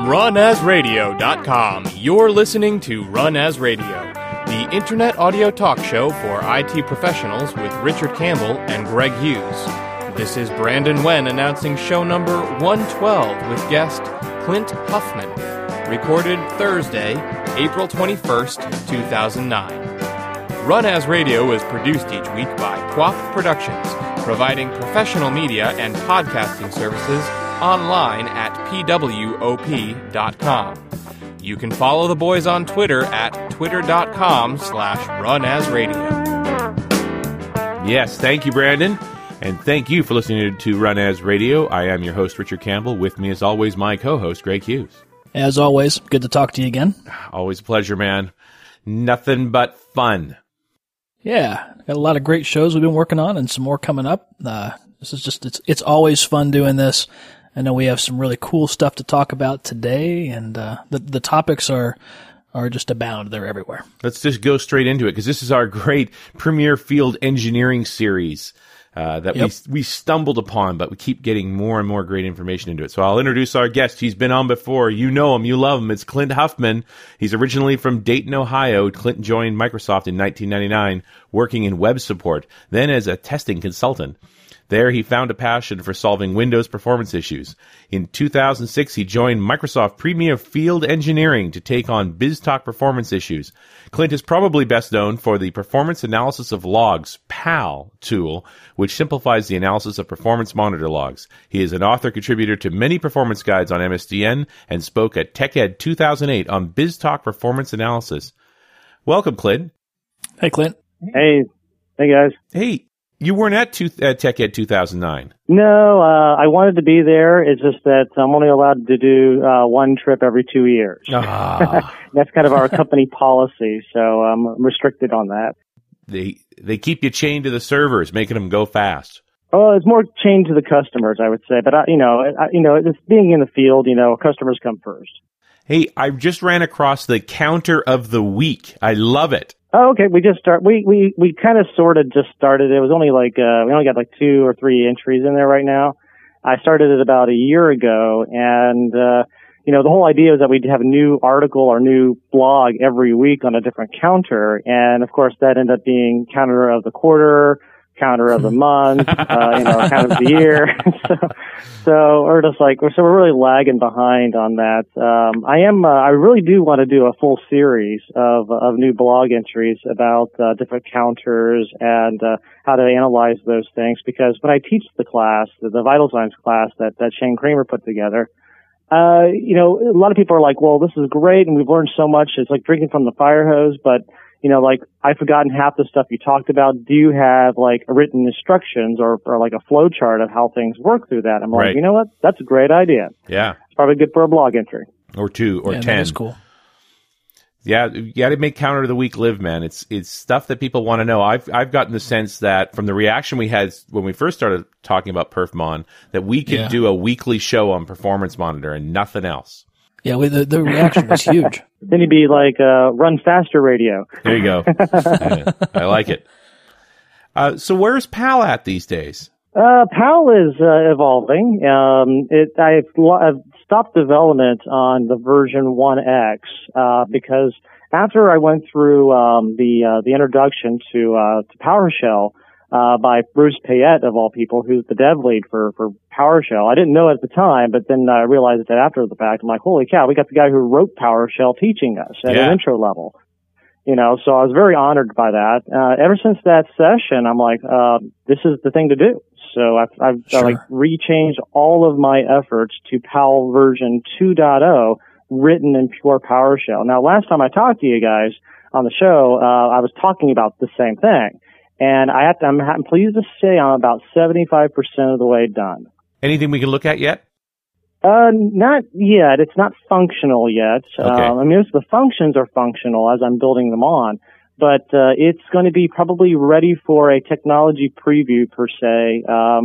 runasradio.com. You're listening to Run As Radio, the internet audio talk show for IT professionals with Richard Campbell and Greg Hughes. This is Brandon Wen announcing show number 112 with guest Clint Huffman, recorded Thursday, April 21st, 2009. Run As Radio is produced each week by Quap Productions, providing professional media and podcasting services online at pwop.com. You can follow the boys on Twitter at twitter.com/runasradio. Yes, thank you, Brandon. And thank you for listening to Run As Radio. I am your host, Richard Campbell. With me, as always, my co-host, Greg Hughes. As always, good to talk to you again. Always a pleasure, man. Nothing but fun. Yeah, got a lot of great shows we've been working on and some more coming up. This is just, it's always fun doing this. I know we have some really cool stuff to talk about today, and the topics are just abound. They're everywhere. Let's just go straight into it, because this is our great Premier Field Engineering series that we stumbled upon, but we keep getting more and more great information into it. So I'll introduce our guest. He's been on before. You know him. You love him. It's Clint Huffman. He's originally from Dayton, Ohio. Clint joined Microsoft in 1999, working in web support, then as a testing consultant. There, he found a passion for solving Windows performance issues. In 2006, he joined Microsoft Premier Field Engineering to take on BizTalk performance issues. Clint is probably best known for the Performance Analysis of Logs, PAL, tool, which simplifies the analysis of performance monitor logs. He is an author-contributor to many performance guides on MSDN and spoke at TechEd 2008 on BizTalk performance analysis. Welcome, Clint. Hey, Clint. Hey guys. Hey. You weren't at TechEd 2009. No, I wanted to be there. It's just that I'm only allowed to do one trip every 2 years. That's kind of our company policy, so I'm restricted on that. They keep you chained to the servers, making them go fast. Oh, it's more chained to the customers, I would say. But it's being in the field. Customers come first. Hey, I just ran across the counter of the week. I love it. Oh, okay. We kind of sort of just started. It was only we only got like 2 or 3 entries in there right now. I started it about a year ago, and the whole idea is that we'd have a new article or new blog every week on a different counter, and of course that ended up being counter of the quarter, counter of the month, counter of the year. so we're just we're really lagging behind on that. I really do want to do a full series of new blog entries about different counters and how to analyze those things, because when I teach the class, the Vital Signs class that Shane Kramer put together, a lot of people are like, well, this is great and we've learned so much. It's like drinking from the fire hose, but I've forgotten half the stuff you talked about. Do you have written instructions or like a flow chart of how things work through that? I'm like, you know what? That's a great idea. Yeah. It's probably good for a blog entry. Or 2 or 10. That is cool. Yeah, you got to make counter of the week live, man. It's stuff that people want to know. I've gotten the sense that from the reaction we had when we first started talking about PerfMon, that we could do a weekly show on Performance Monitor and nothing else. Yeah, the reaction was huge. Then you'd be like, run faster radio. There you go. Yeah, I like it. So where's PAL at these days? PAL is evolving. I've stopped development on the version 1X because after I went through the introduction to PowerShell by Bruce Payette, of all people, who's the dev lead for PowerShell. I didn't know it at the time, but then I realized that after the fact. I'm like, holy cow, we got the guy who wrote PowerShell teaching us at an intro level. So I was very honored by that. Ever since that session, I'm like, this is the thing to do. So I've rechanged all of my efforts to PAL version 2.0 written in pure PowerShell. Now, last time I talked to you guys on the show, I was talking about the same thing. And I'm pleased to say I'm about 75% of the way done. Anything we can look at yet? Not yet. It's not functional yet. Okay. The functions are functional as I'm building them on, but it's going to be probably ready for a technology preview per se,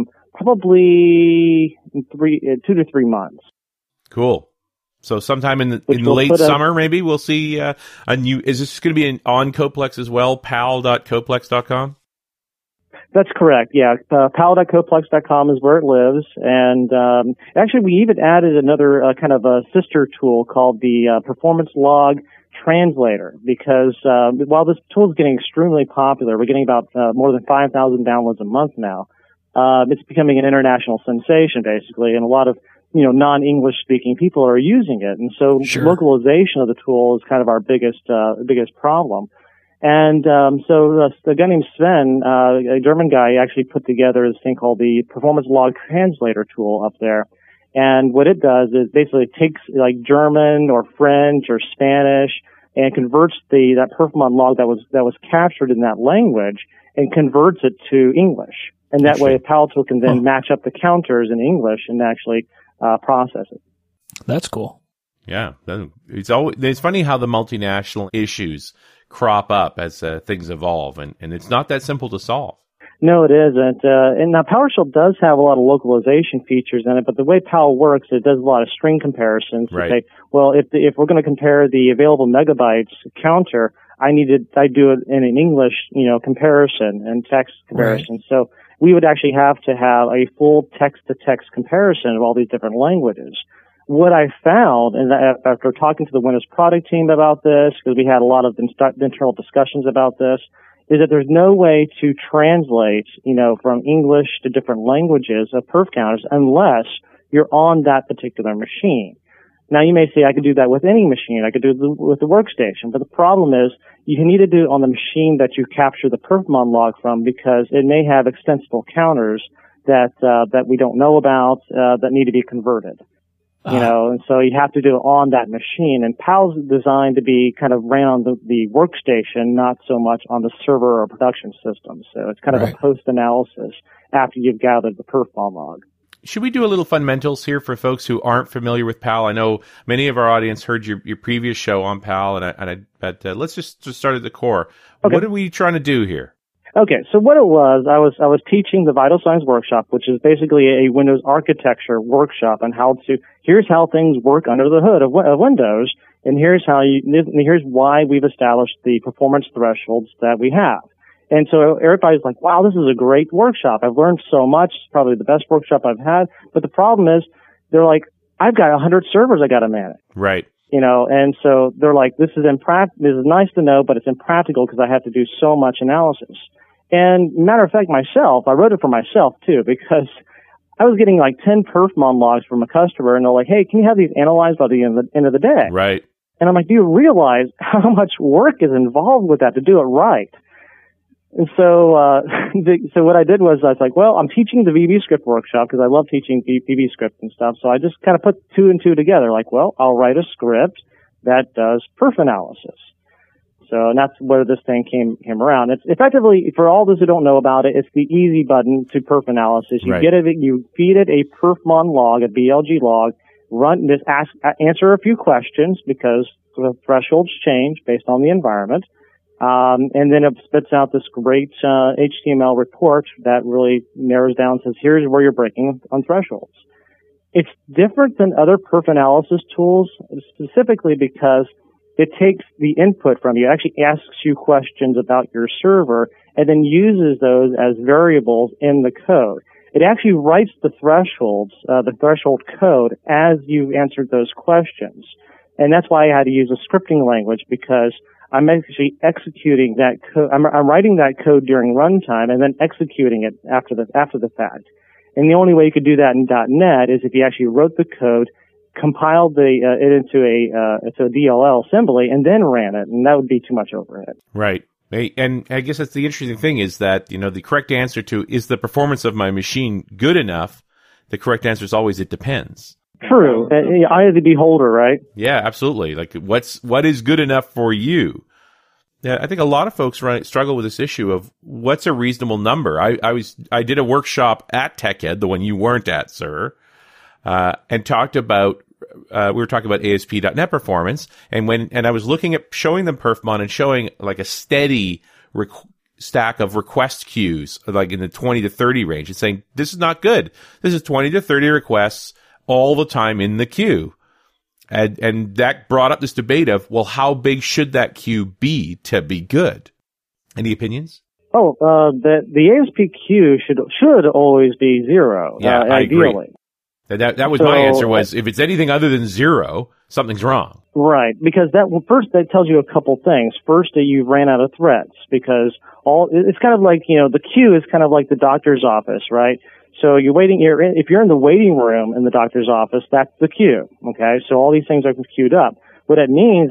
probably 2 to 3 months. Cool. So sometime in the late summer, maybe we'll see a new. Is this going to be on Coplex as well? PAL.coplex.com. That's correct. Yeah, PAL.coplex.com is where it lives, and actually we even added another kind of a sister tool called the Performance Log Translator, because while this tool is getting extremely popular, we're getting about more than 5,000 downloads a month now. It's becoming an international sensation, basically, and a lot of non-English speaking people are using it, and so localization of the tool is kind of our biggest problem. And so the guy named Sven, a German guy, actually put together this thing called the Performance Log Translator tool up there. And what it does is basically it takes like German or French or Spanish and converts that Perfmon log that was captured in that language and converts it to English. And that way a PAL tool can then match up the counters in English and actually process it. That's cool. Yeah, it's funny how the multinational issues crop up as things evolve, and it's not that simple to solve. No, it isn't. And now PowerShell does have a lot of localization features in it, but the way PAL works, it does a lot of string comparisons. Right. To say, well, if we're going to compare the available megabytes counter, I do it in an English, comparison and text comparison. Right. So we would actually have to have a full text-to-text comparison of all these different languages. What I found, and after talking to the Windows product team about this, because we had a lot of internal discussions about this, is that there's no way to translate, from English to different languages of perf counters unless you're on that particular machine. Now, you may say I could do that with any machine. I could do it with the workstation. But the problem is you need to do it on the machine that you capture the perfmon log from, because it may have extensible counters that we don't know about that need to be converted. And so you have to do it on that machine. And PAL's designed to be kind of ran on the workstation, not so much on the server or production system. So it's kind of a post-analysis after you've gathered the perfmon log. Should we do a little fundamentals here for folks who aren't familiar with PAL? I know many of our audience heard your previous show on PAL, but let's just start at the core. Okay. What are we trying to do here? Okay, so what it was, I was teaching the Vital Signs Workshop, which is basically a Windows architecture workshop on here's how things work under the hood of Windows, and here's why we've established the performance thresholds that we have. And so everybody's like, wow, this is a great workshop. I've learned so much. It's probably the best workshop I've had. But the problem is, they're like, I've got 100 servers I got to manage. Right. And so they're like, this is nice to know, but it's impractical because I have to do so much analysis. And matter of fact, I wrote it for myself too, because I was getting like 10 perfmon logs from a customer, and they're like, hey, can you have these analyzed by the end of the day? Right. And I'm like, do you realize how much work is involved with that to do it right? And so, so what I did was I was like, well, I'm teaching the VBScript workshop because I love teaching VBScript and stuff. So I just kind of put two and two together. Like, well, I'll write a script that does perf analysis. So, and that's where this thing came around. It's effectively, for all those who don't know about it, it's the easy button to perf analysis. You get it, you feed it a perfmon log, a BLG log, answer a few questions because the thresholds change based on the environment. And then it spits out this great HTML report that really narrows down, says, here's where you're breaking on thresholds. It's different than other perf analysis tools, specifically because it takes the input from you, actually asks you questions about your server, and then uses those as variables in the code. It actually writes the thresholds, the threshold code, as you've answered those questions. And that's why I had to use a scripting language, because I'm actually executing that code. I'm writing that code during runtime and then executing it after the fact. And the only way you could do that in .NET is if you actually wrote the code, compiled it into a DLL assembly, and then ran it, and that would be too much overhead. Right. And I guess that's the interesting thing, is that, the correct answer to, is the performance of my machine good enough? The correct answer is always, it depends. True. Eye of the beholder, right? Yeah, absolutely. Like, what is good enough for you? Yeah, I think a lot of folks struggle with this issue of what's a reasonable number. I did a workshop at TechEd, the one you weren't at, sir, and talked about, we were talking about ASP.NET performance, and I was looking at showing them perfmon and showing like a steady stack of request queues, like in the 20 to 30 range, and saying, this is not good. This is 20 to 30 requests all the time in the queue. And that brought up this debate of, well, how big should that queue be to be good? Any opinions? The ASPQ should always be 0. Yeah, I ideally. Agree. That was my answer was, if it's anything other than 0, something's wrong. Right, because first that tells you a couple things. First, that you ran out of threads, because it's kind of like, the queue is kind of like the doctor's office, right? So you're waiting here. If you're in the waiting room in the doctor's office, that's the queue. Okay, so all these things are queued up. What that means,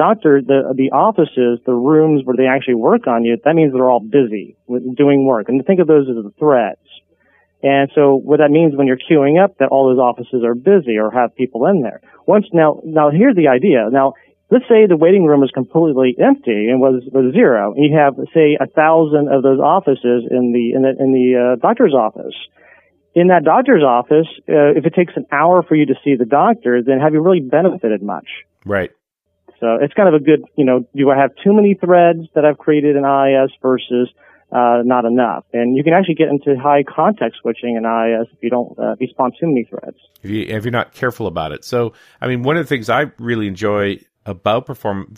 the offices, the rooms where they actually work on you, that means they're all busy with doing work. And think of those as the threads. And so what that means when you're queuing up, that all those offices are busy or have people in there. Now here's the idea. Now, let's say the waiting room is completely empty and was 0, and you have, say, 1,000 of those offices in the doctor's office. In that doctor's office, if it takes an hour for you to see the doctor, then have you really benefited much? Right. So it's kind of a good, do I have too many threads that I've created in IIS versus not enough? And you can actually get into high context switching in IIS if you spawn too many threads. If you're not careful about it. So, I mean, one of the things I really enjoy about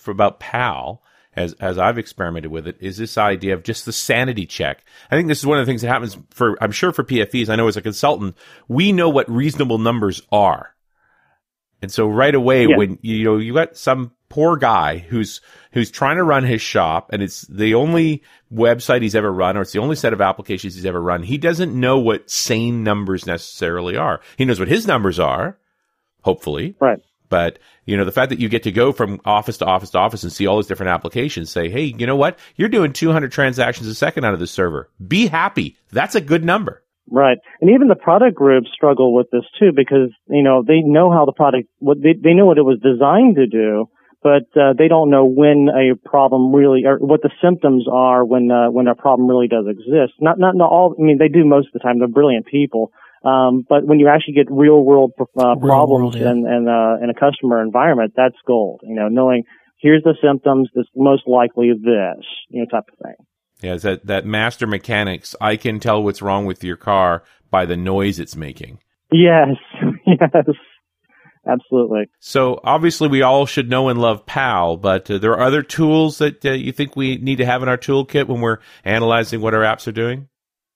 PAL, as I've experimented with it, is this idea of just the sanity check. I think this is one of the things that happens I'm sure for PFEs. I know as a consultant, we know what reasonable numbers are. And so right away, when you got some poor guy who's trying to run his shop, and it's the only website he's ever run, or it's the only set of applications he's ever run, he doesn't know what sane numbers necessarily are. He knows what his numbers are, hopefully. Right. But, the fact that you get to go from office to office to office and see all these different applications, say, hey, you know what? You're doing 200 transactions a second out of the server. Be happy. That's a good number. Right. And even the product groups struggle with this too, because, they know how the product, they know what it was designed to do, but they don't know when a problem really, or what the symptoms are when a problem really does exist. Not all, they do most of the time. They're brilliant people. But when you actually get real world problems in a customer environment, that's gold. Knowing here's the symptoms, this most likely this, type of thing. Yeah, it's that master mechanics. I can tell what's wrong with your car by the noise it's making. Yes, absolutely. So obviously we all should know and love PAL, but there are other tools that you think we need to have in our toolkit when we're analyzing what our apps are doing?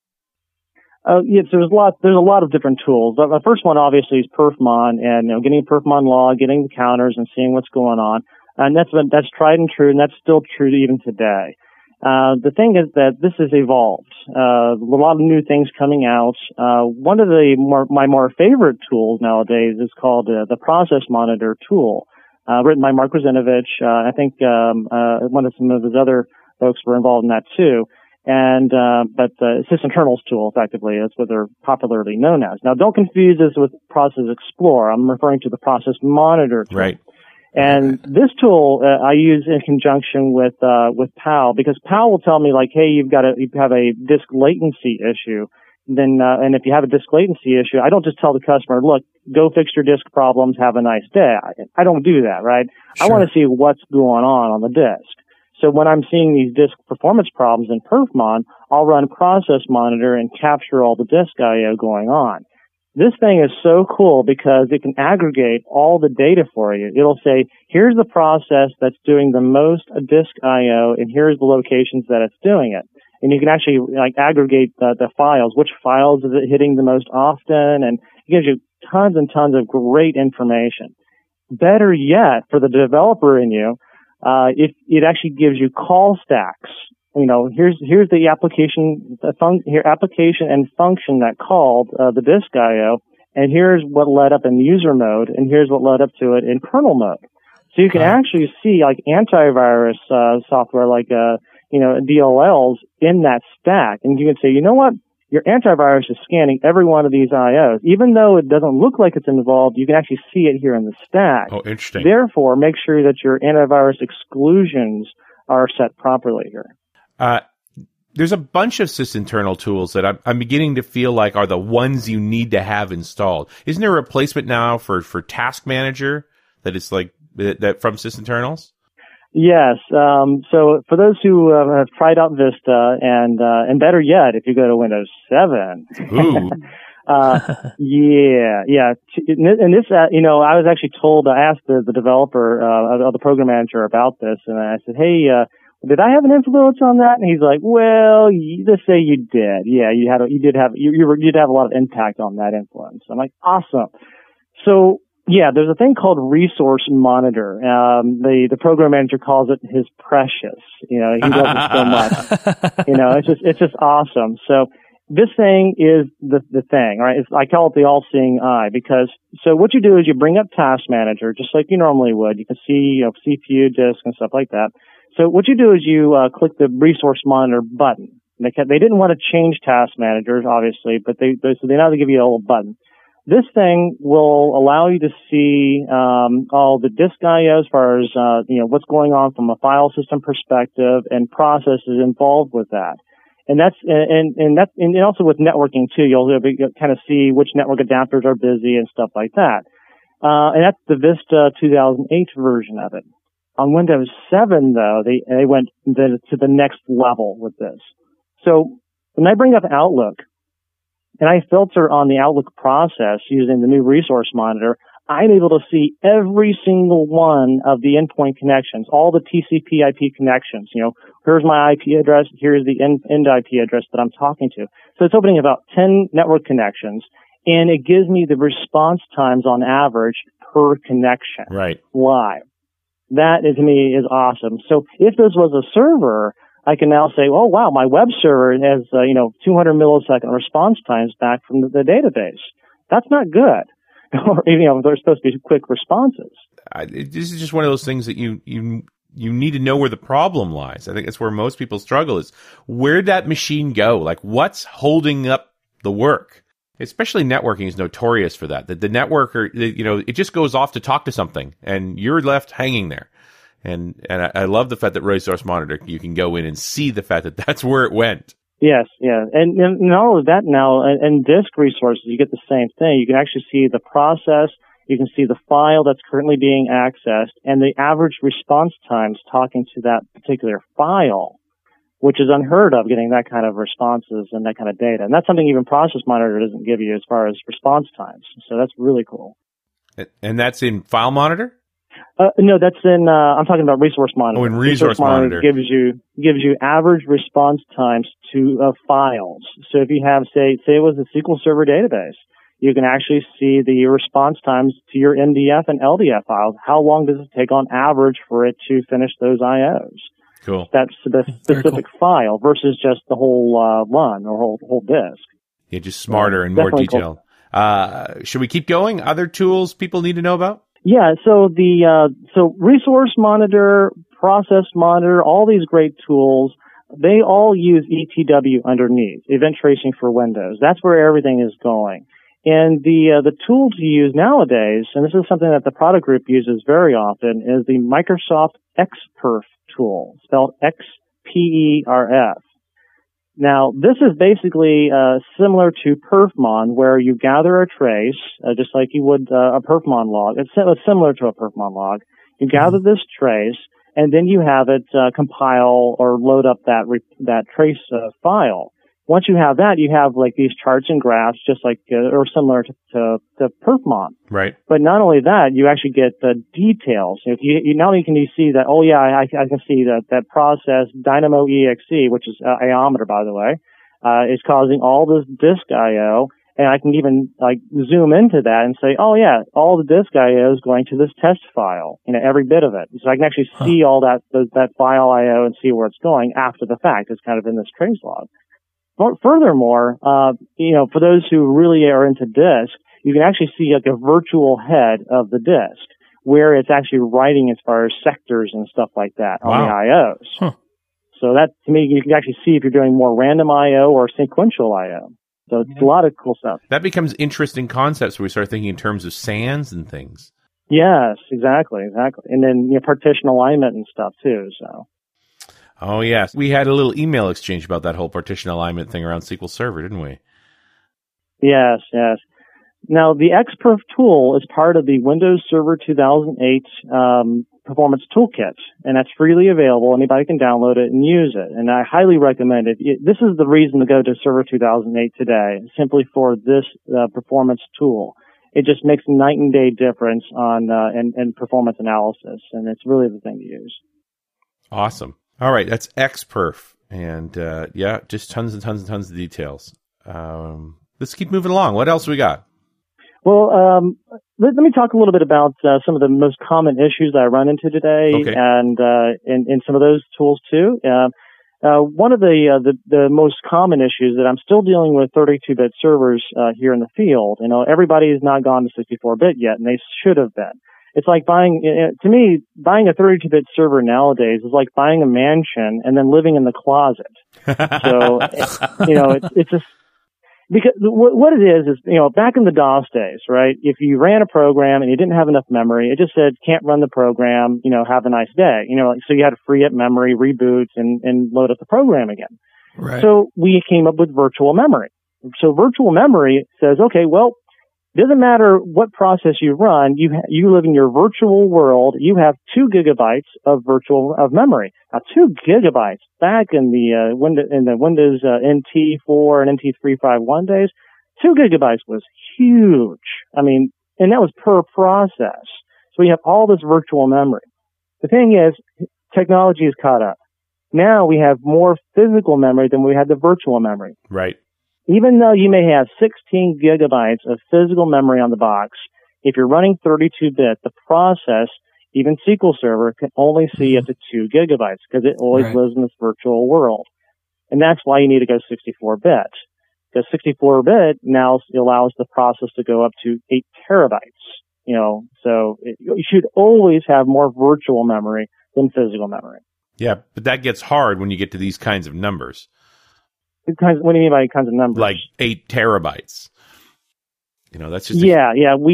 Yes, there's a lot of different tools. The first one obviously is Perfmon, and getting a Perfmon log, getting the counters, and seeing what's going on. And that's tried and true, and that's still true even today. The thing is that this has evolved. A lot of new things coming out. One of my more favorite tools nowadays is called the Process Monitor tool, written by Mark Ruzinovich. I think some of his other folks were involved in that too. But SysInternals tool, effectively, that's what they're popularly known as. Now, don't confuse this with Process Explorer. I'm referring to the Process Monitor tool. Right. And this tool I use in conjunction with PAL, because PAL will tell me like, hey, you have a disk latency issue. Then and if you have a disk latency issue, I don't just tell the customer, look, go fix your disk problems, have a nice day. I don't do that, right? Sure. I want to see what's going on the disk. So when I'm seeing these disk performance problems in Perfmon, I'll run Process Monitor and capture all the disk I/O going on. This thing is so cool because it can aggregate all the data for you. It'll say, here's the process that's doing the most disk I/O, and here's the locations that it's doing it. And you can actually aggregate the files. Which files is it hitting the most often? And it gives you tons and tons of great information. Better yet, for the developer in you, it actually gives you call stacks. Here's the application, application and function that called the disk I/O, and here's what led up in user mode, and here's what led up to it in kernel mode. So you can actually see antivirus software DLLs in that stack, and you can say, you know what? Your antivirus is scanning every one of these IOs. Even though it doesn't look like it's involved, you can actually see it here in the stack. Oh, interesting. Therefore, make sure that your antivirus exclusions are set properly here. There's a bunch of SysInternal tools that I'm beginning to feel like are the ones you need to have installed. Isn't there a replacement now for Task Manager that is that from SysInternals? Yes. So for those who have tried out Vista, and better yet, if you go to Windows 7. Ooh. Yeah. And this, I was actually told, I asked the developer, the program manager about this, and I said, hey, did I have an influence on that? And he's like, well, just say you did. Yeah, you did have a lot of impact on that influence. I'm like, awesome. So, yeah, there's a thing called Resource Monitor. The program manager calls it his precious. He loves it so much. It's just awesome. So this thing is the thing, right? I call it the all-seeing eye because, so what you do is you bring up Task Manager just like you normally would. You can see, CPU, disk, and stuff like that. So what you do is you click the Resource Monitor button. They didn't want to change Task Managers, obviously, but they now give you a little button. This thing will allow you to see all the disk I/O as far as what's going on from a file system perspective and processes involved with that. And that's and also with networking too. You'll kind of see which network adapters are busy and stuff like that. And that's the Vista 2008 version of it. On Windows 7, though, they went to the next level with this. So when I bring up Outlook and I filter on the Outlook process using the new Resource Monitor, I'm able to see every single one of the endpoint connections, all the TCP IP connections. Here's my IP address, here's the end IP address that I'm talking to. So it's opening about 10 network connections, and it gives me the response times on average per connection. Right. Live. That, to me, is awesome. So if this was a server, I can now say, oh, wow, my web server has, 200 millisecond response times back from the database. That's not good. Or, they're supposed to be quick responses. This is just one of those things that you need to know where the problem lies. I think that's where most people struggle is where'd that machine go? Like, what's holding up the work? Especially networking is notorious for that. The networker, it just goes off to talk to something, and you're left hanging there. And I love the fact that Resource Monitor, you can go in and see the fact that that's where it went. Yes, yeah. And not only that now, and disk resources, you get the same thing. You can actually see the process, you can see the file that's currently being accessed, and the average response times talking to that particular file, which is unheard of, getting that kind of responses and that kind of data. And that's something even Process Monitor doesn't give you as far as response times. So that's really cool. And that's in File Monitor? No, that's in, I'm talking about Resource Monitor. Oh, in Resource Monitor. gives you average response times to files. So if you have, say it was a SQL Server database, you can actually see the response times to your MDF and LDF files. How long does it take on average for it to finish those IOs? Cool. That's the specific file versus just the whole run or whole disk. Yeah, just smarter and more detailed. Cool. Should we keep going? Other tools people need to know about? Yeah, so so Resource Monitor, Process Monitor, all these great tools, they all use ETW underneath, Event Tracing for Windows. That's where everything is going. And the tool to use nowadays, and this is something that the product group uses very often, is the Microsoft XPerf tool, spelled XPERF. Now, this is basically similar to Perfmon, where you gather a trace, just like you would a Perfmon log. It's similar to a Perfmon log. You gather this trace, and then you have it compile or load up that trace file. Once you have that, you have like these charts and graphs, just like or similar to Perfmon. Right. But not only that, you actually get the details. If you not only can you see that, oh yeah, I can see that process Dynamo EXE, which is iometer by the way, is causing all this disk I/O, and I can even like zoom into that and say, oh yeah, all the disk I/O is going to this test file, every bit of it. So I can actually see all that file I/O and see where it's going after the fact. It's kind of in this trace log. Furthermore, for those who really are into disk, you can actually see like a virtual head of the disk where it's actually writing as far as sectors and stuff like that on the IOs. Huh. So that, to me, you can actually see if you're doing more random IO or sequential IO. So it's a lot of cool stuff. That becomes interesting concepts where we start thinking in terms of SANs and things. Yes, exactly. And then partition alignment and stuff too, so. Oh, yes. We had a little email exchange about that whole partition alignment thing around SQL Server, didn't we? Yes. Now, the XPerf tool is part of the Windows Server 2008 Performance Toolkit, and that's freely available. Anybody can download it and use it, and I highly recommend it. This is the reason to go to Server 2008 today, simply for this performance tool. It just makes a night and day difference on in performance analysis, and it's really the thing to use. Awesome. All right, that's XPerf. And just tons and tons and tons of details. Let's keep moving along. What else we got? Well, let me talk a little bit about some of the most common issues that I run into today, Okay. and in some of those tools too. One of the most common issues that I'm still dealing with 32-bit servers here in the field. Everybody has not gone to 64-bit yet, and they should have been. It's like buying a 32-bit server nowadays is like buying a mansion and then living in the closet. So, it's just, because what it is, back in the DOS days, right? If you ran a program and you didn't have enough memory, it just said, can't run the program, have a nice day. So you had to free up memory, reboot, and load up the program again. Right. So we came up with virtual memory. So virtual memory says, okay, well, doesn't matter what process you run, you live in your virtual world. You have 2 gigabytes of memory. Now, 2 gigabytes back in the Windows NT4 and NT351 days, 2 gigabytes was huge. I mean, and that was per process. So we have all this virtual memory. The thing is, technology has caught up. Now we have more physical memory than we had the virtual memory. Right. Even though you may have 16 gigabytes of physical memory on the box, if you're running 32-bit, the process, even SQL Server, can only see up to 2 gigabytes because it always lives in this virtual world. And that's why you need to go 64-bit. Because 64-bit now allows the process to go up to 8 terabytes. So you should always have more virtual memory than physical memory. Yeah, but that gets hard when you get to these kinds of numbers. What do you mean by kinds of numbers? Like 8 terabytes. That's just... Yeah.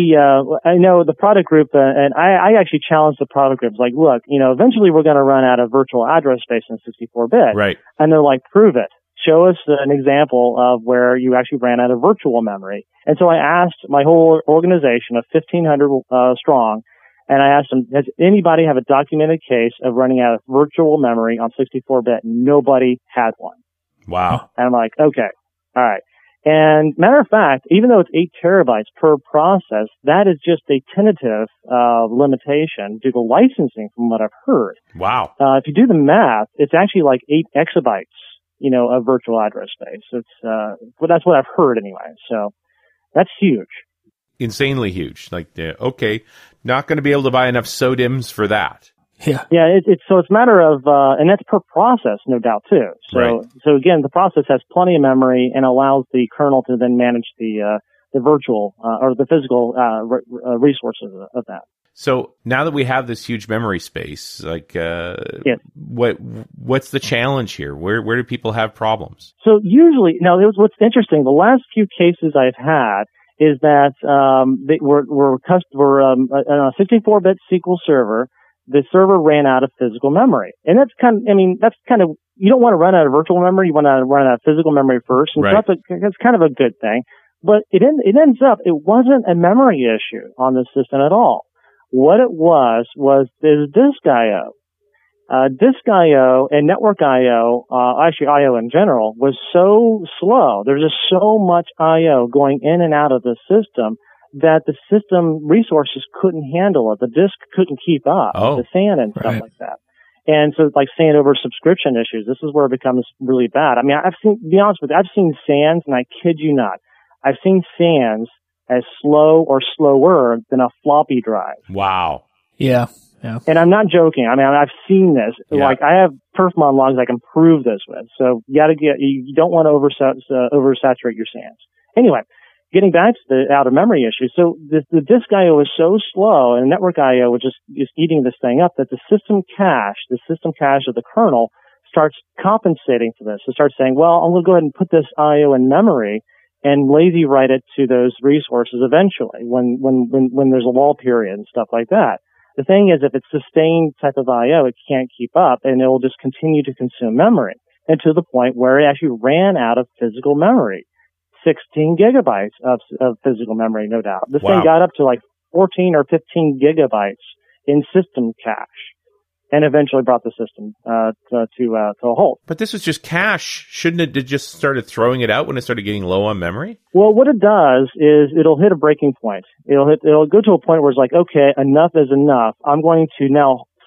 I know the product group, and I actually challenged the product groups, like, look, eventually we're going to run out of virtual address space in 64-bit. Right. And they're like, prove it. Show us an example of where you actually ran out of virtual memory. And so I asked my whole organization of 1,500 strong, and I asked them, does anybody have a documented case of running out of virtual memory on 64-bit? Nobody had one. Wow. And I'm like, okay, all right. And matter of fact, even though it's 8 terabytes per process, that is just a tentative limitation due to licensing from what I've heard. Wow. If you do the math, it's actually like 8 exabytes, of virtual address space. It's, well, that's what I've heard anyway. So that's huge. Insanely huge. Like, okay, not going to be able to buy enough SODIMMs for that. Yeah. It's a matter of, and that's per process, no doubt too. So again, the process has plenty of memory and allows the kernel to then manage the virtual, or the physical, resources of that. So now that we have this huge memory space, like, what's the challenge here? Where do people have problems? So usually, now what's interesting, the last few cases I've had is that, we're on a 64-bit SQL server. The server ran out of physical memory. And that's kind of, you don't want to run out of virtual memory. You want to run out of physical memory first. And right. That's kind of a good thing. But it ends up, it wasn't a memory issue on the system at all. What it was this disk I.O. Disk I.O. and network I.O., actually I.O. in general, was so slow. There's just so much I.O. going in and out of the system that the system resources couldn't handle it. The disk couldn't keep up with the SAN and stuff like that. And so, like SAN over subscription issues, this is where it becomes really bad. I mean, to be honest with you, I've seen SANs, and I kid you not, I've seen SANs as slow or slower than a floppy drive. Wow. Yeah. And I'm not joking. I mean, I've seen this. Yeah. Like, I have perfmon logs I can prove this with. So you don't want to oversaturate your SANs. Anyway, getting back to the out of memory issue. So the disk I.O. is so slow and network I.O. is eating this thing up that the system cache of the kernel starts compensating for this. It starts saying, well, I'm going to go ahead and put this I.O. in memory and lazy write it to those resources eventually when there's a lull period and stuff like that. The thing is, if it's sustained type of I.O., it can't keep up and it will just continue to consume memory, and to the point where it actually ran out of physical memory. 16 gigabytes of physical memory, no doubt. This thing got up to like 14 or 15 gigabytes in system cache, and eventually brought the system to a halt. But this was just cache. Shouldn't it have just started throwing it out when it started getting low on memory? Well, what it does is it'll hit a breaking point. It'll go to a point where it's like, okay, enough is enough. I'm going to now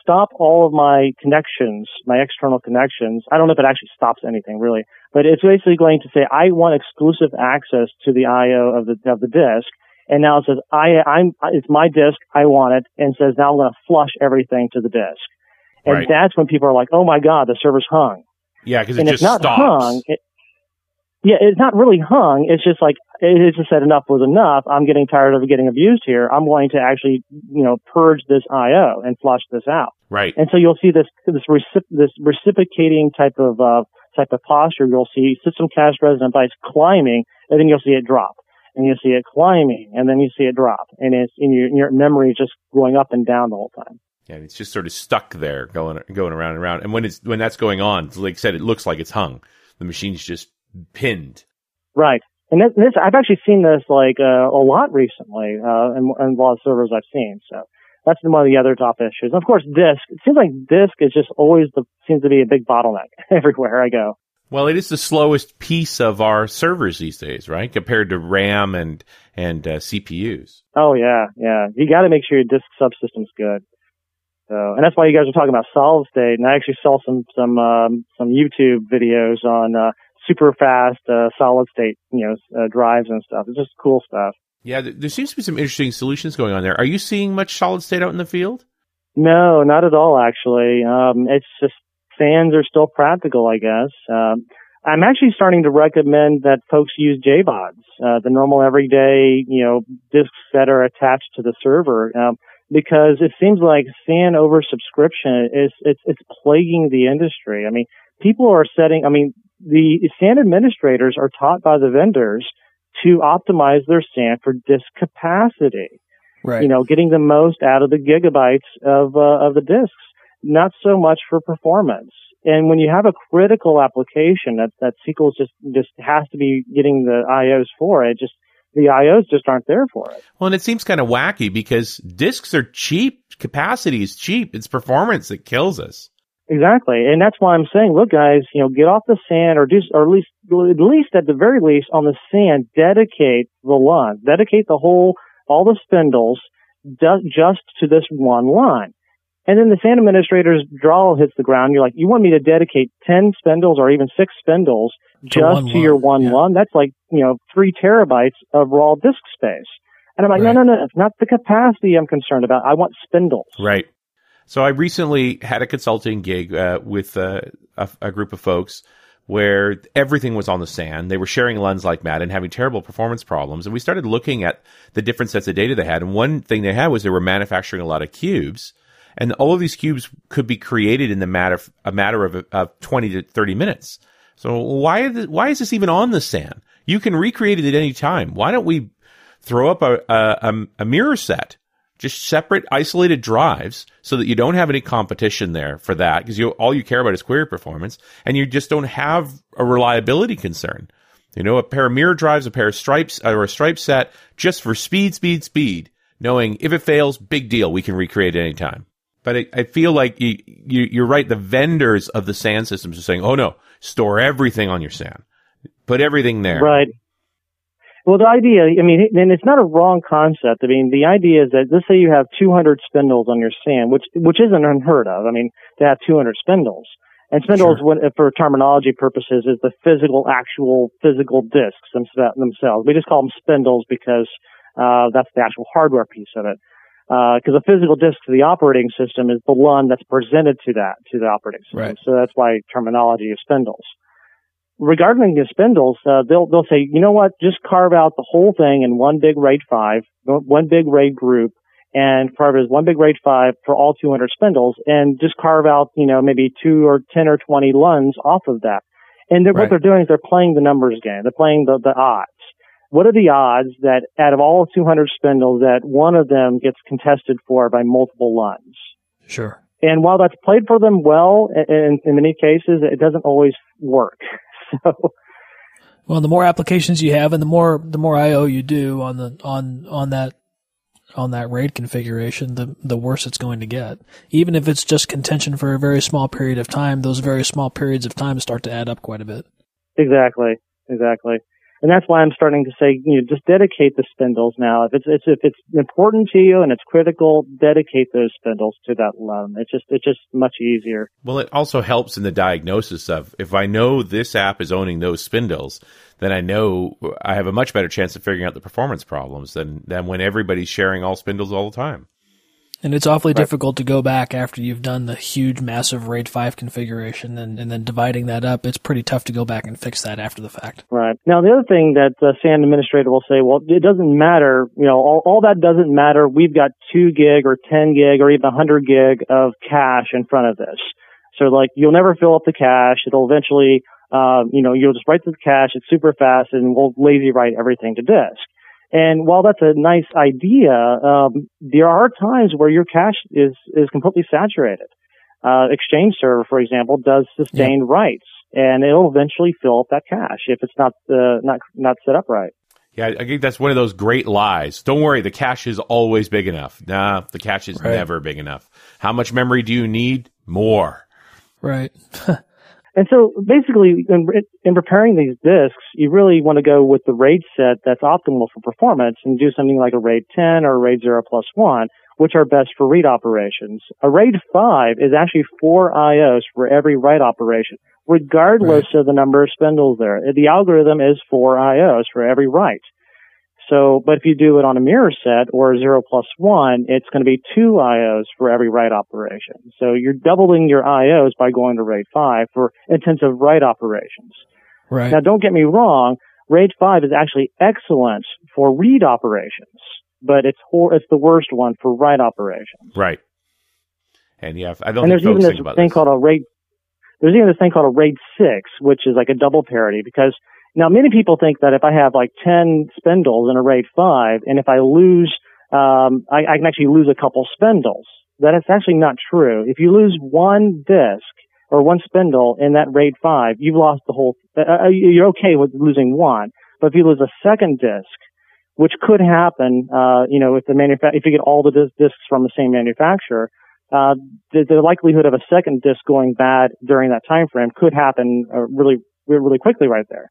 stop all of my connections, my external connections. I don't know if it actually stops anything really, but it's basically going to say, I want exclusive access to the I/O of the disk. And now it says, it's my disk, I want it, and says, now I'm going to flush everything to the disk. And that's when people are like, oh my God, the server's hung. Yeah, because it just stops. Hung, it's not really hung. It's just like, it's just said enough was enough. I'm getting tired of getting abused here. I'm going to actually, purge this I/O and flush this out. Right. And so you'll see this reciprocating type of posture. You'll see system cache resident bytes climbing, and then you'll see it drop. And you see it climbing, and then you see it drop. And it's in your memory just going up and down the whole time. Yeah, it's just sort of stuck there, going around and around. And when that's going on, like I said, it looks like it's hung. The machine's just pinned. Right. And this I've actually seen this like a lot recently in a lot of servers I've seen. So that's one of the other top issues. And of course, disk. It seems like disk is just always seems to be a big bottleneck everywhere I go. Well, it is the slowest piece of our servers these days, right? Compared to RAM and CPUs. Oh yeah. You got to make sure your disk subsystem's good. So, and that's why you guys are talking about solid state. And I actually saw some YouTube videos on super fast solid state drives and stuff. It's just cool stuff. Yeah, there seems to be some interesting solutions going on there. Are you seeing much solid state out in the field? No, not at all. Actually, it's just. SANs are still practical, I guess. I'm actually starting to recommend that folks use JBODs, the normal everyday, disks that are attached to the server, because it seems like SAN oversubscription it's plaguing the industry. I mean, people are the SAN administrators are taught by the vendors to optimize their SAN for disk capacity. Right. Getting the most out of the gigabytes of the disks. Not so much for performance. And when you have a critical application that SQL just has to be getting the IOs for it, the IOs just aren't there for it. Well, and it seems kind of wacky because disks are cheap. Capacity is cheap. It's performance that kills us. Exactly. And that's why I'm saying, look, guys, get off the SAN or at least at the very least on the SAN, dedicate the LUN, dedicate all the spindles just to this one line. And then the SAN administrator's draw hits the ground. You're like, you want me to dedicate 10 spindles or even 6 spindles just to your one LUN? That's like, 3 terabytes of raw disk space. And I'm like, no, it's not the capacity I'm concerned about. I want spindles. Right. So I recently had a consulting gig with a group of folks where everything was on the SAN. They were sharing LUNs like mad and having terrible performance problems. And we started looking at the different sets of data they had. And one thing they had was they were manufacturing a lot of cubes. And all of these cubes could be created in a matter of 20 to 30 minutes. So why is this even on the SAN? You can recreate it at any time. Why don't we throw up a mirror set, just separate isolated drives so that you don't have any competition there for that because all you care about is query performance and you just don't have a reliability concern. A pair of mirror drives, a pair of stripes or a stripe set just for speed, knowing if it fails, big deal. We can recreate it at any time. But I feel like you're right. The vendors of the SAN systems are saying, oh, no, store everything on your SAN. Put everything there. Right. Well, the idea, and it's not a wrong concept. The idea is that let's say you have 200 spindles on your SAN, which isn't unheard of. To have 200 spindles. And spindles, for terminology purposes, is the actual physical disks themselves. We just call them spindles because that's the actual hardware piece of it. Because a physical disk to the operating system is the LUN that's presented to the operating system. Right. So that's why terminology is spindles. Regarding the spindles, they'll say, you know what, just carve out the whole thing in one big RAID 5, one big RAID group, and carve it as one big RAID 5 for all 200 spindles, and just carve out, maybe 2 or 10 or 20 LUNs off of that. And what they're doing is they're playing the numbers game. They're playing the odds. What are the odds that out of all 200 spindles that one of them gets contested for by multiple LUNs? Sure. And while that's played for them well, in many cases, it doesn't always work. So, well, the more applications you have, and the more I/O you do on that RAID configuration, the worse it's going to get. Even if it's just contention for a very small period of time, those very small periods of time start to add up quite a bit. Exactly. And that's why I'm starting to say, just dedicate the spindles now. If it's important to you and it's critical, dedicate those spindles to that loan. It's just much easier. Well, it also helps in the diagnosis of, if I know this app is owning those spindles, then I know I have a much better chance of figuring out the performance problems than when everybody's sharing all spindles all the time. And it's awfully difficult to go back after you've done the huge, massive RAID 5 configuration and then dividing that up. It's pretty tough to go back and fix that after the fact. Right. Now, the other thing that the SAN administrator will say, well, it doesn't matter. All that doesn't matter. We've got 2 gig or 10 gig or even 100 gig of cache in front of this. So, you'll never fill up the cache. It'll eventually, you'll just write to the cache. It's super fast, and we'll lazy write everything to disk. And while that's a nice idea, there are times where your cache is completely saturated. Exchange server, for example, does sustained writes, and it'll eventually fill up that cache if it's not set up right. Yeah, I think that's one of those great lies. Don't worry, the cache is always big enough. Nah, the cache is never big enough. How much memory do you need? More. Right. And so basically, in preparing these disks, you really want to go with the RAID set that's optimal for performance and do something like a RAID 10 or a RAID 0+1, which are best for read operations. A RAID 5 is actually 4 IOs for every write operation, regardless of the number of spindles there. The algorithm is 4 IOs for every write. So, but if you do it on a mirror set or 0+1, it's going to be 2 IOs for every write operation. So you're doubling your IOs by going to RAID 5 for intensive write operations. Right. Now, don't get me wrong. RAID 5 is actually excellent for read operations, but it's the worst one for write operations. Right. And yeah, I don't. And think there's even folks this think about thing this. called a RAID. There's even this thing called a RAID 6, which is like a double parity, because now many people think that if I have 10 spindles in a RAID 5, and if I lose, I can actually lose a couple spindles. That is actually not true. If you lose one disk or one spindle in that RAID 5, you've lost the whole. You're okay with losing one, but if you lose a second disk, which could happen, if you get all the disks from the same manufacturer, the likelihood of a second disk going bad during that time frame could happen really, really quickly right there.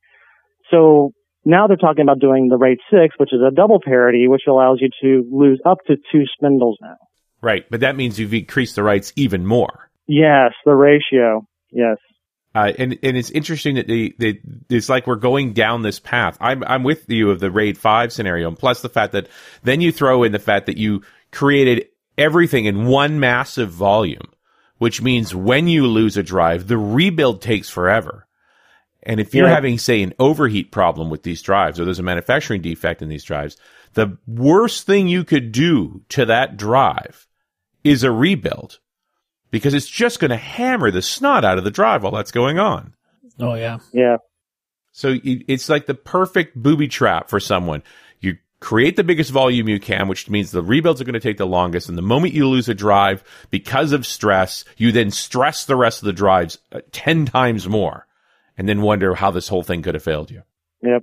So now they're talking about doing the RAID 6, which is a double parity, which allows you to lose up to 2 spindles now. Right, but that means you've increased the writes even more. Yes, the ratio. Yes. And it's interesting that it's like we're going down this path. I'm with you of the RAID 5 scenario, and plus the fact that then you throw in the fact that you created everything in one massive volume, which means when you lose a drive, the rebuild takes forever. And if you're having, say, an overheat problem with these drives, or there's a manufacturing defect in these drives, the worst thing you could do to that drive is a rebuild, because it's just going to hammer the snot out of the drive while that's going on. Oh, yeah. Yeah. So it's like the perfect booby trap for someone. You create the biggest volume you can, which means the rebuilds are going to take the longest. And the moment you lose a drive because of stress, you then stress the rest of the drives 10 times more. And then wonder how this whole thing could have failed you. Yep.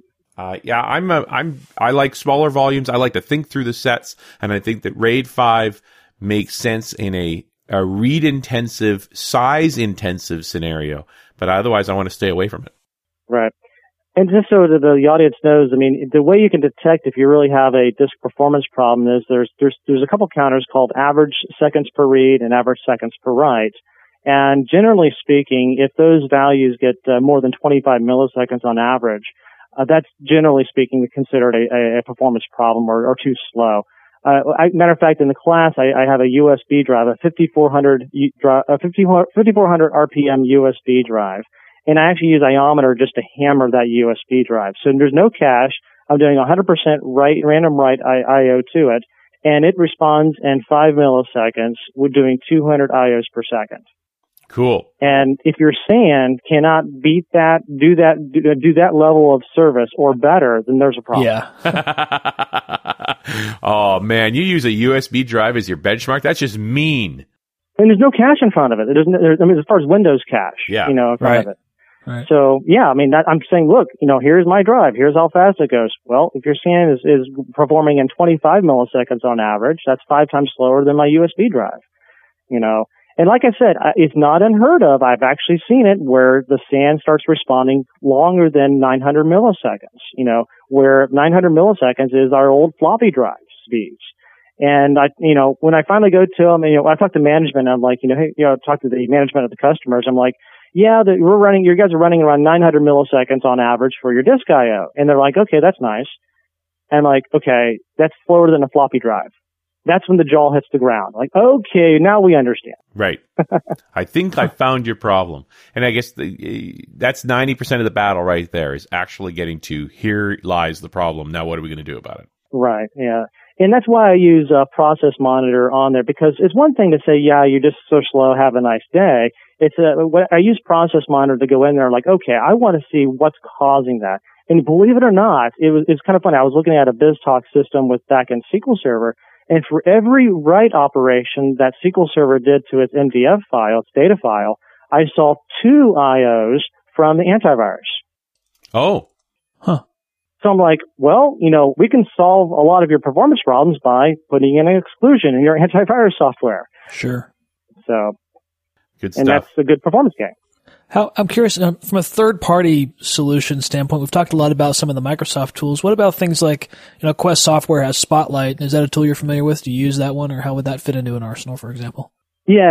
I like smaller volumes. I like to think through the sets, and I think that RAID 5 makes sense in a read-intensive, size-intensive scenario. But otherwise, I want to stay away from it. Right. And just so that the audience knows, the way you can detect if you really have a disk performance problem is there's a couple counters called average seconds per read and average seconds per write. And generally speaking, if those values get more than 25 milliseconds on average, that's generally speaking considered a performance problem or too slow. Matter of fact, in the class, I have a USB drive, a 5400 RPM USB drive, and I actually use iometer just to hammer that USB drive. So there's no cache. I'm doing 100% random write IO to it, and it responds in 5 milliseconds. We're doing 200 IOs per second. Cool. And if your SAN cannot beat that, do that level of service or better, then there's a problem. Yeah. Oh man, you use a USB drive as your benchmark? That's just mean. And there's no cache in front of it. As far as Windows cache, in front of it. Right. So yeah, I'm saying, look, here's my drive. Here's how fast it goes. Well, if your SAN is performing in 25 milliseconds on average, that's 5 times slower than my USB drive. And like I said, it's not unheard of. I've actually seen it where the SAN starts responding longer than 900 milliseconds, where 900 milliseconds is our old floppy drive speeds. And when I finally go to them, I talk to management, I'm like, talk to the management of the customers. I'm like, yeah, you guys are running around 900 milliseconds on average for your disk I/O. And they're like, okay, that's nice. And I'm like, okay, that's slower than a floppy drive. That's when the jaw hits the ground. Like, okay, now we understand. Right. I think I found your problem. And I guess that's 90% of the battle right there is actually getting to here lies the problem. Now what are we going to do about it? Right, yeah. And that's why I use Process Monitor on there, because it's one thing to say, yeah, you're just so slow, have a nice day. I use Process Monitor to go in there like, okay, I want to see what's causing that. And believe it or not, it's kind of funny. I was looking at a BizTalk system with backend SQL Server, and for every write operation that SQL Server did to its MDF file, its data file, I saw 2 IOs from the antivirus. Oh. Huh. So I'm like, well, we can solve a lot of your performance problems by putting in an exclusion in your antivirus software. Sure. So, good stuff. And that's a good performance gain. I'm curious, from a third-party solution standpoint, we've talked a lot about some of the Microsoft tools. What about things like, Quest Software has Spotlight. Is that a tool you're familiar with? Do you use that one, or how would that fit into an Arsenal, for example? Yeah.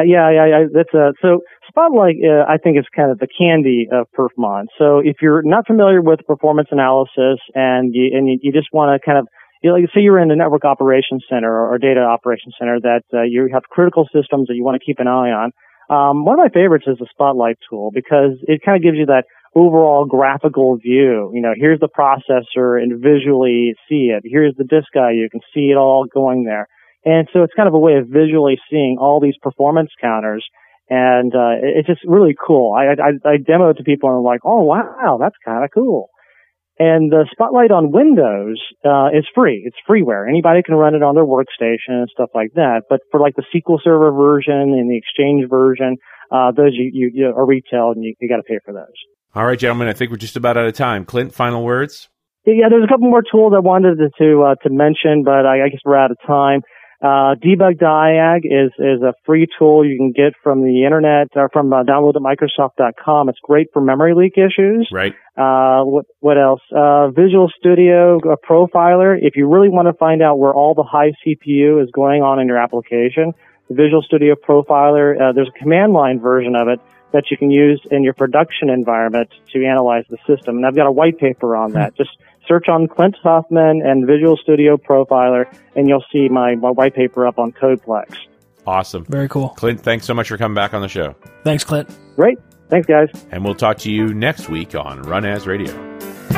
So Spotlight, I think, is kind of the candy of Perfmon. So if you're not familiar with performance analysis and you just want to kind of, say you're in a network operations center or data operations center that you have critical systems that you want to keep an eye on. One of my favorites is the Spotlight tool because it kind of gives you that overall graphical view. Here's the processor and visually see it. Here's the disk I/O. You can see it all going there. And so it's kind of a way of visually seeing all these performance counters. And it's just really cool. I demo it to people and I'm like, oh, wow, that's kind of cool. And the Spotlight on Windows is free. It's freeware. Anybody can run it on their workstation and stuff like that. But for like the SQL Server version and the Exchange version, those you are retail and you got to pay for those. All right, gentlemen, I think we're just about out of time. Clint, final words? Yeah, there's a couple more tools I wanted to mention, but I guess we're out of time. Debug Diag is a free tool you can get from the internet or from download@microsoft.com. It's great for memory leak issues. Right. What else? Visual Studio Profiler. If you really want to find out where all the high CPU is going on in your application, the Visual Studio Profiler, there's a command line version of it that you can use in your production environment to analyze the system. And I've got a white paper on that. Just search on Clint Huffman and Visual Studio Profiler, and you'll see my white paper up on Codeplex. Awesome. Very cool. Clint, thanks so much for coming back on the show. Thanks, Clint. Great. Thanks, guys. And we'll talk to you next week on Run As Radio.